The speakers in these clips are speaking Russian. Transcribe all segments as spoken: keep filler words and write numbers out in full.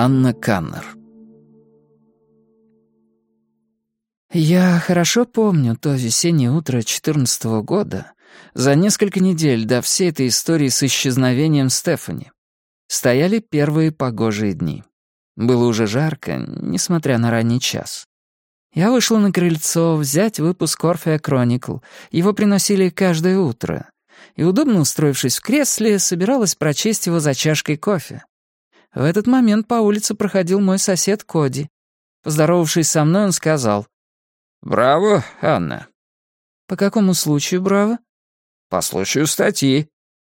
Анна Каннер. Я хорошо помню то весеннее утро четырнадцатого года, за несколько недель до всей этой истории с исчезновением Стефани. Стояли первые погожие дни. Было уже жарко, несмотря на ранний час. Я вышла на крыльцо взять выпуск Orphea Chronicle. Его приносили каждое утро. И, удобно устроившись в кресле, собиралась прочесть его за чашкой кофе. В этот момент по улице проходил мой сосед Коди. Поздоровавшись со мной, он сказал: «Браво, Анна». «По какому случаю браво?» «По случаю статьи».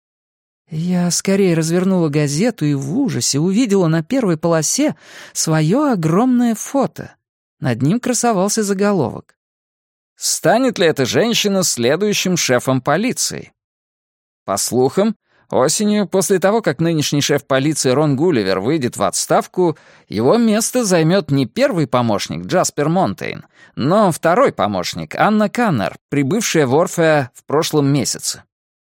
Я скорее развернула газету и в ужасе увидела на первой полосе свое огромное фото. Над ним красовался заголовок: «Станет ли эта женщина следующим шефом полиции?» По слухам, осенью, после того, как нынешний шеф полиции Рон Гулливер выйдет в отставку, его место займет не первый помощник Джаспер Монтейн, но второй помощник Анна Каннер, прибывшая в Orphea в прошлом месяце.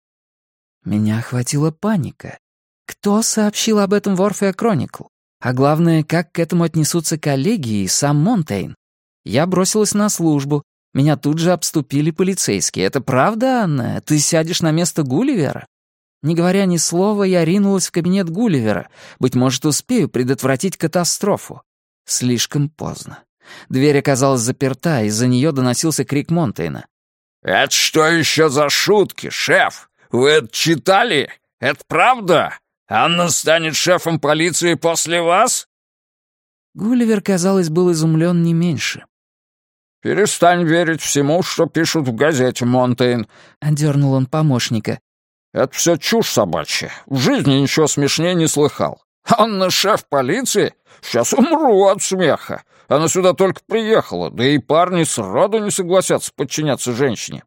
Меня охватила паника. Кто сообщил об этом в Orphea Chronicle? А главное, как к этому отнесутся коллеги и сам Монтейн? Я бросилась на службу. Меня тут же обступили полицейские. «Это правда, Анна? Ты сядешь на место Гулливера?» Не говоря ни слова, я ринулась в кабинет Гулливера. Быть может, успею предотвратить катастрофу. Слишком поздно. Дверь оказалась заперта, из-за нее доносился крик Монтейна. «Это что еще за шутки, шеф? Вы это читали? Это правда? Анна станет шефом полиции после вас?» Гулливер, казалось, был изумлен не меньше. «Перестань верить всему, что пишут в газете, Монтейн», — одернул он помощника. «Это все чушь собачья. В жизни ничего смешнее не слыхал. Анна шеф полиции? Сейчас умру от смеха. Она сюда только приехала, да и парни сроду не согласятся подчиняться женщине».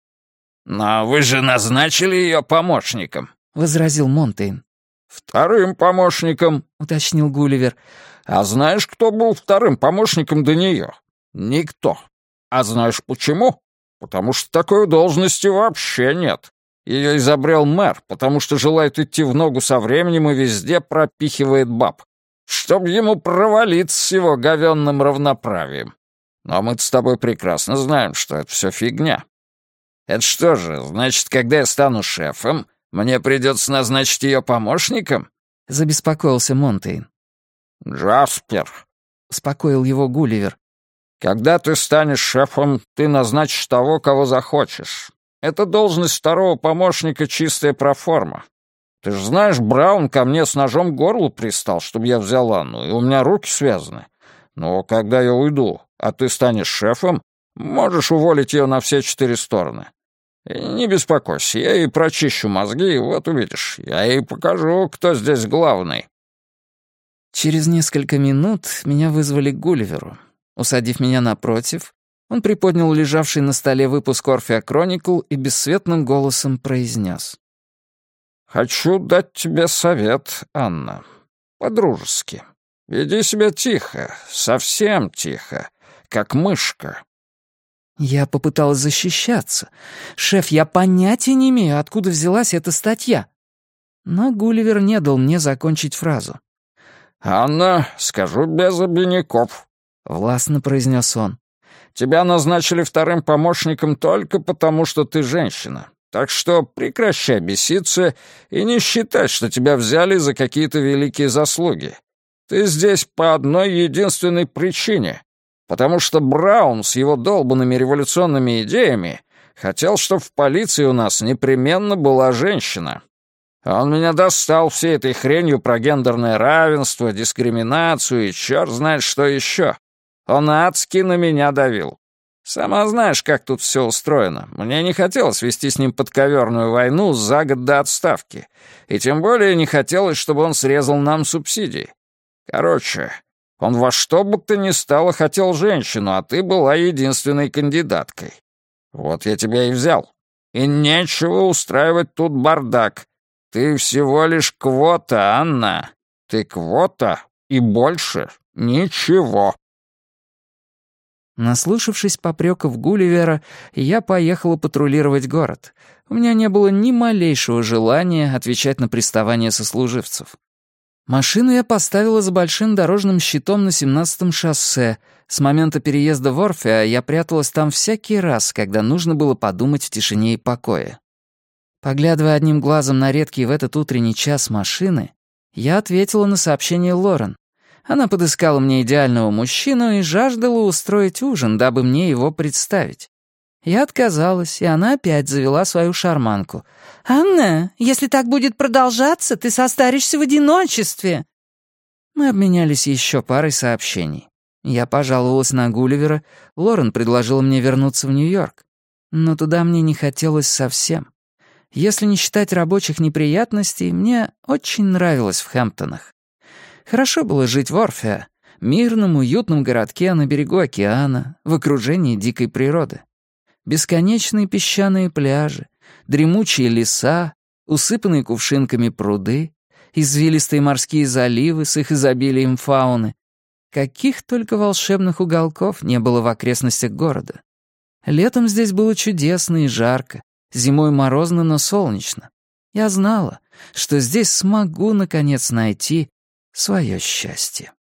«Но вы же назначили ее помощником», — возразил Монтейн. «Вторым помощником», — уточнил Гулливер. «А знаешь, кто был вторым помощником до нее? Никто. А знаешь почему? Потому что такой должности вообще нет. Ее изобрел мэр, потому что желает идти в ногу со временем и везде пропихивает баб, чтоб ему провалиться с его говенным равноправием. Но мы-то с тобой прекрасно знаем, что это все фигня. Это что же, значит, когда я стану шефом, мне придется назначить ее помощником?» — забеспокоился Монтейн. «Джаспер», — успокоил его Гулливер. «Когда ты станешь шефом, ты назначишь того, кого захочешь. Эта должность второго помощника — чистая проформа. Ты же знаешь, Браун ко мне с ножом к горлу пристал, чтобы я взял Анну, и у меня руки связаны. Но когда я уйду, а ты станешь шефом, можешь уволить ее на все четыре стороны. И не беспокойся, я ей прочищу мозги, и вот увидишь, я ей покажу, кто здесь главный». Через несколько минут меня вызвали к Гулливеру. Усадив меня напротив, он приподнял лежавший на столе выпуск Orphea Chronicle и бесцветным голосом произнес: «Хочу дать тебе совет, Анна. По-дружески. Веди себя тихо, совсем тихо, как мышка». Я попыталась защищаться. «Шеф, я понятия не имею, откуда взялась эта статья». Но Гулливер не дал мне закончить фразу. «Анна, скажу без обиняков», — властно произнес он. «Тебя назначили вторым помощником только потому, что ты женщина. Так что прекращай беситься и не считай, что тебя взяли за какие-то великие заслуги. Ты здесь по одной единственной причине. Потому что Браун с его долбанными революционными идеями хотел, чтобы в полиции у нас непременно была женщина. Он меня достал всей этой хренью про гендерное равенство, дискриминацию и черт знает что еще. Он адски на меня давил. Сама знаешь, как тут все устроено. Мне не хотелось вести с ним подковерную войну за год до отставки. И тем более не хотелось, чтобы он срезал нам субсидии. Короче, он во что бы то ни стало хотел женщину, а ты была единственной кандидаткой. Вот я тебя и взял. И нечего устраивать тут бардак. Ты всего лишь квота, Анна. Ты квота и больше ничего». Наслушавшись попреков Гулливера, я поехала патрулировать город. У меня не было ни малейшего желания отвечать на приставания сослуживцев. Машину я поставила за большим дорожным щитом на семнадцатом шоссе. С момента переезда в Орфеа я пряталась там всякий раз, когда нужно было подумать в тишине и покое. Поглядывая одним глазом на редкие в этот утренний час машины, я ответила на сообщение Лорен. Она подыскала мне идеального мужчину и жаждала устроить ужин, дабы мне его представить. Я отказалась, и она опять завела свою шарманку. «Анна, если так будет продолжаться, ты состаришься в одиночестве». Мы обменялись еще парой сообщений. Я пожаловалась на Гулливера, Лорен предложила мне вернуться в Нью-Йорк. Но туда мне не хотелось совсем. Если не считать рабочих неприятностей, мне очень нравилось в Хэмптонах. Хорошо было жить в Орфеа, мирном, уютном городке на берегу океана, в окружении дикой природы. Бесконечные песчаные пляжи, дремучие леса, усыпанные кувшинками пруды, извилистые морские заливы с их изобилием фауны. Каких только волшебных уголков не было в окрестностях города. Летом здесь было чудесно и жарко, зимой морозно, но солнечно. Я знала, что здесь смогу, наконец, найти свое счастье.